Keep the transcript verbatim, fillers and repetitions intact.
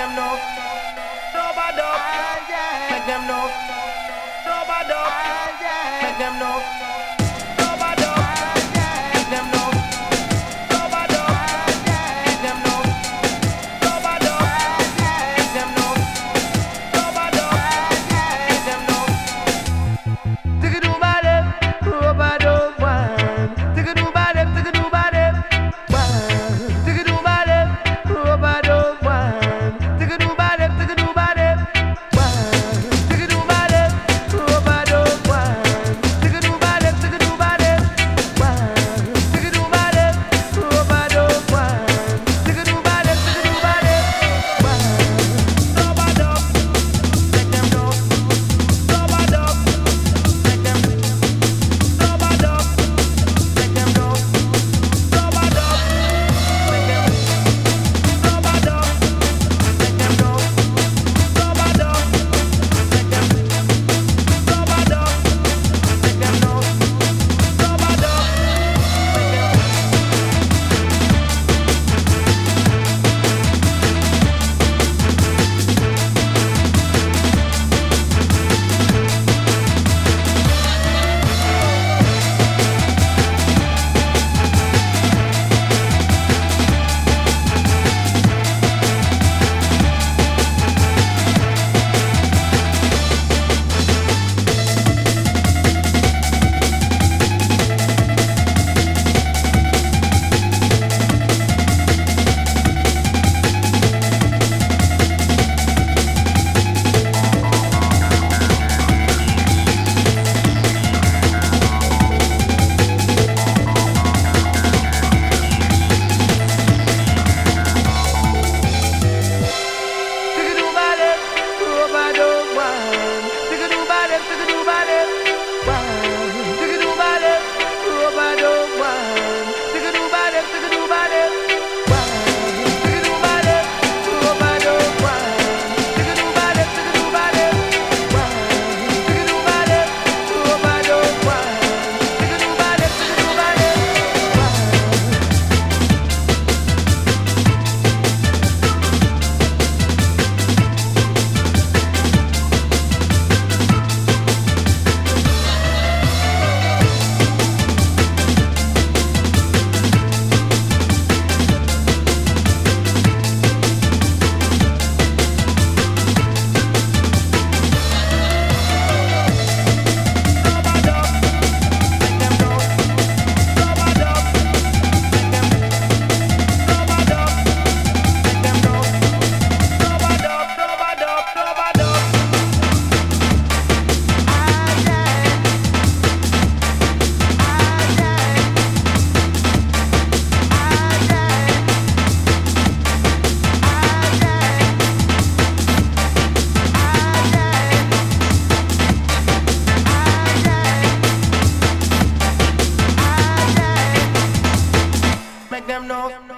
them know. Sober up. Make them know. Sober up. Make them know. Sober up. Make them know. Sober up. Make them know. Sober up. Make them know. Sober up. Make them know. Take it to my left, over the one. Take it to my left, take it to my left, one. Take it to my left, over the one. Take it to my left, take it to my left, one. Take it to my left, over the one. Take it to my left, take it to my left, one. Take it to my left, over the one. Take it to my left, take it to my left, one. Sober up, make them know. Sober up. Make them sober up, make them know. Sober up, make them sober up, make them know. Sober up, make them know. Sober up, make them sober up, make them. Take it to my left, over the one. Take it to my left, take it to my left, one. Take it to my left, over the one. Take it to my left, take it to my left, one. Take it to my left, over the one. Take it to my left, take it to my left, one. Take it to my left, over the one. Take it to my left, take it to my left, one. Make them know.